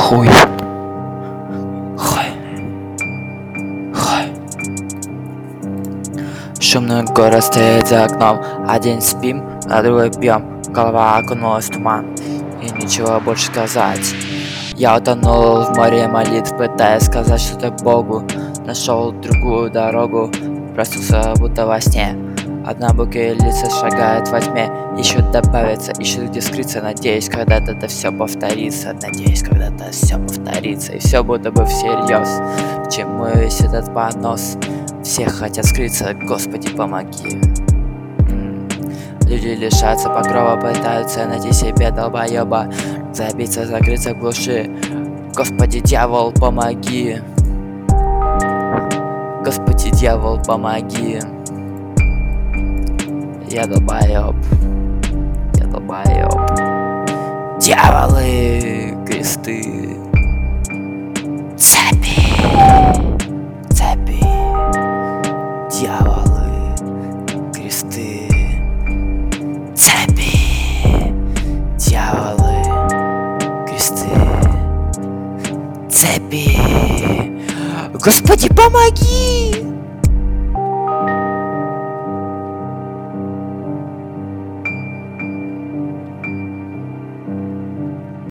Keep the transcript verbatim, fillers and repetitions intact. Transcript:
Хуй. Хуй. Хуй. Шумный город стоит за окном. Один спим, а другой пьем. Голова окунулась в туман, и ничего больше сказать. Я утонул в море молитв, пытаясь сказать что-то Богу. Нашел другую дорогу, проснулся будто во сне. Однобокие лица шагают во тьме, ищут добавиться, ищут где скрыться. Надеюсь, когда-то это все повторится. Надеюсь, когда-то все повторится. И все будто бы всерьез. К чему весь этот понос? Все хотят скрыться, Господи, помоги. Люди лишатся покрова, пытаются найти себе долбоеба, забиться, закрыться в глуши. Господи, дьявол, помоги. Господи, дьявол, помоги. Я долбоеб. Я долбоеб. Дьяволы, кресты, цепи, цепи, дьяволы, кресты, цепи, дьяволы, кресты, цепи. Господи, помоги!